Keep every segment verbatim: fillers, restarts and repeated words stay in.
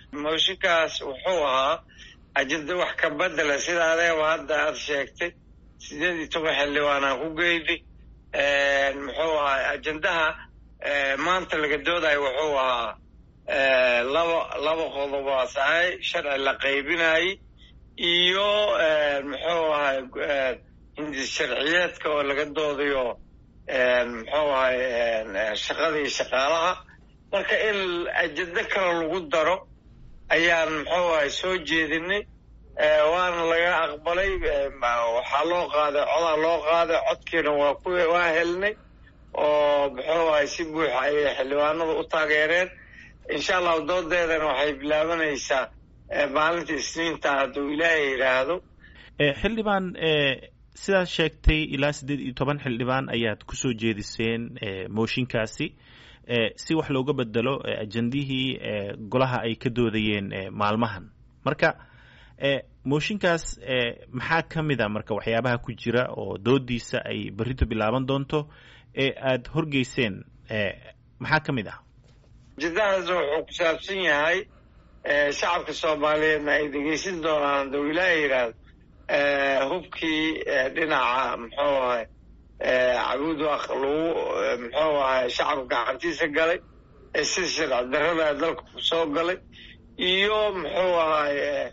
mooshinkaas wuxuu ahaa ajenda wax ka bedela sida adeeba hadda aad sheegtay sideed iyo toban xildhibaanaan ku geynay muxuu ahaa ajendaha maanta laga doodayo wuxuu ahaa laba laba qodob oo sahay sharci la qaybinayay iyo muxuu ahaa hindis sharciyeedka oo laga doodayo muxuu ahaa shaqadii shaqaalaha marka in ajenda kale lagu daro ayaan muxuu ahaa soo jeedinay waana laga aqbalay waxaa loo qaaday codaa loo qaaday codkiina waa ku waa helnay oo muxuu ahaa si buuxa ayay xildhibaanada u taageereen insha allahu doodeedana waxay bilaabanaysaa maalinta isniinta hadduu ilaahay yidhaahdo xildhibaan sidaad sheegtay ilaa siddeed iyo toban xildhibaan ayaad ku soo jeediseen mooshinkaasi si wax looga bedelo ajendihii golaha ay ka doodayeen maalmahan marka mooshinkaas maxaa ka mid a marka waxyaabaha ku jira oo doodiisa ay berrito bilaaban doonto ee aada horgeyseen maxaa ka mid ah ajendahaas wuxuu ku saabsan yahay shacabka soomaaliyeedna ay dhegeysan doonaan hadduu ilaahay yidhaahdo hubkii dhinaca muxuu ahay cabuud waq lagu muxuu ahay shacabka gacantiisa galay ee sida sharci darrada dalka ku soo galay iyo muxuu ahay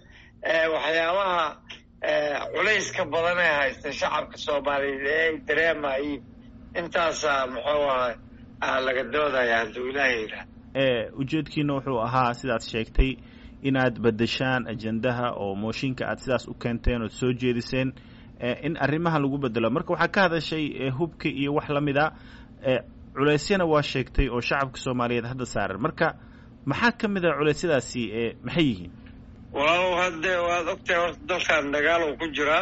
waxyaabaha culayska badan ee haysta shacabka soomaaliyeed ee ay dareemayiin intaasaa muxuu ahay laga doodaya hadduu ilaahay yidhaahdo ujeedkiina wuxuu ahaa sidaad sheegtay inaad bedeshaan ajendaha oo mooshinka aad sidaas u keenteen ood soo jeediseen in arrimaha lagu bedelo marka waxaa ka hadashay hubka iyo wax la mid a culeysyana waa sheegtay oo shacabka soomaaliyeed hadda saaran marka maxaa ka mid a culeysyadaasi maxay yihiin waaw hadde waad ogtahay horta dalkan dagaal uu ku jiraa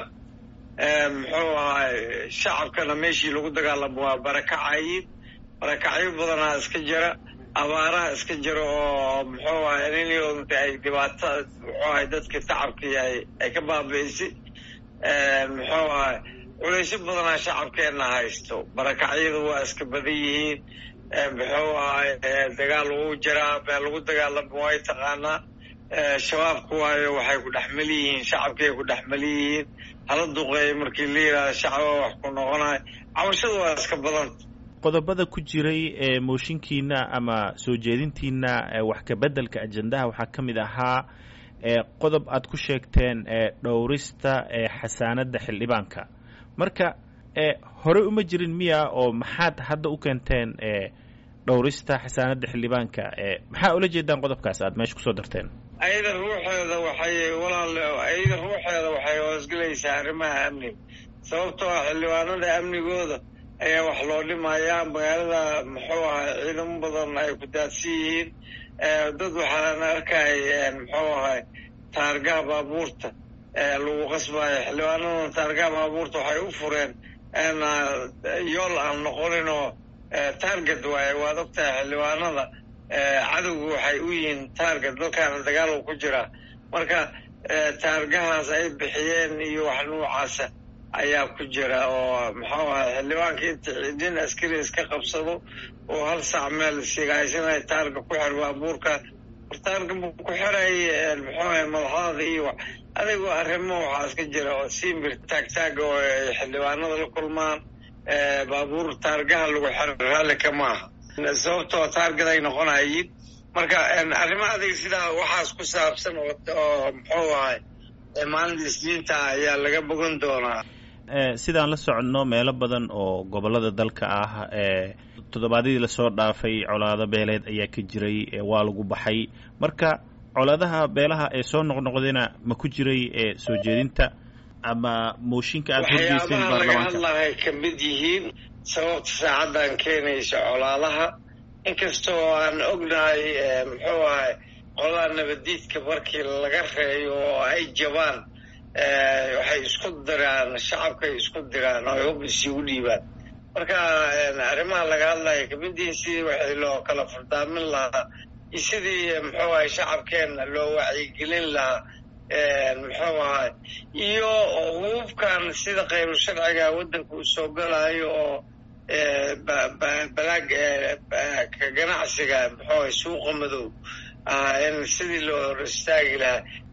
muxuu ahay shacabkana meeshii lagu dagaalamo waa barakacayiin barakacyo badanaa iska jira abaaraha iska jira oo muxuu ahay niniyoodanta ay dhibaato muxuu ahay dadka shacabkii ay ay ka baabi'isay muxuu ahay culaysyo badanaa shacabkeenna haysto barakacyadu waa iska badan yihiin muxuu ahay dagaal uu jiraa meel lagu dagaalamo way taqaanaa shabaabku waayo waxay ku dhexmal yihiin shacabkay ku dhexmal yihiin hala duqeey markii la yidhaahdo shacaba wax ku noqonayo cabashadu waa iska badanta qodobada ku jiray ee mooshinkiina ama soo jeedintiina wax ka beddelka ajendaha waxaa ka mid ahaa qodob aad ku sheegteen dhowrista xasaanadda xildhibaanka marka horey uma jirin miya oo maxaad hadda u keenteen dhowrista xasaanadda xildhibaanka maxaa ula jeedaan qodobkaas aad meesha kusoo darteen ayada ruuxeeda waxay walaal ayada ruuxeeda waxay hoosgelaysaa arrimaha amniga sababtoo ah xildhibaanada amnigooda ayaa wax loo dhimayaa magaalada muxuu ahay ciidamo badan ay ku daadsan yihiin dad waxaan arkay muxuu ahay taargaha baabuurta lagu qasbayo xildhibaanadan taargaha baabuurta waxay u fureen yool aan noqonin oo taarget waaye waad ogtahay xildhibaanada cadowgu waxay u yihiin taarget dalkaana dagaal uu ku jiraa marka taargahaas ay bixiyeen iyo wax noocaasa ayaa ku jira oo muxuu ahay xildhibaanka inta nin askari iska qabsado oo hal saac meel sigaaysanayo taarga ku xir baabuurka taarga buu ku xiray muxuu ahay madaxdaada iyo adigoo arrimo waxaa iska jira oo simbir taagtaaga oo ay xildhibaanada la kulmaan baabuur taargaha lagu xiro raalli kama aha sababtoo taargaday noqonayiin marka arrimo adig sidaa waxaas ku saabsan oo muxuu ahay maalinta isniinta ayaa laga bogan doonaa sidaan la soconno meelo badan oo gobollada dalka ah toddobaadyadii lasoo dhaafay colaado beeleed ayaa ka jiray waa lagu baxay marka colaadaha beelaha ee soo noqnoqdayna ma ku jiray soo jeedinta ama mooshinka aad horgeyseen baarlamaanka waxyaabaha laga hadlahay ka mid yihiin sababta saacaddan keenaysa colaadaha inkastoo aan ognahay muxuu ahay qolada nabadiidka markii laga reeyo oo ay jabaan waxay isku diraan shacabkay isku diraan oo ay hub isugu dhiibaan marka arrimaha laga hadlaya kamidii sidii waxii loo kala furdaamin lahaa iyo sidii muxuu ahay shacabkeenna loo wacyigelin lahaa muxuu ahay iyo hububkan sida khayru sharciga waddanka uu soo galayo oo balaag ka ganacsiga muxuu ahay suuqa madow ah in sidii loo hor istaagi lahaa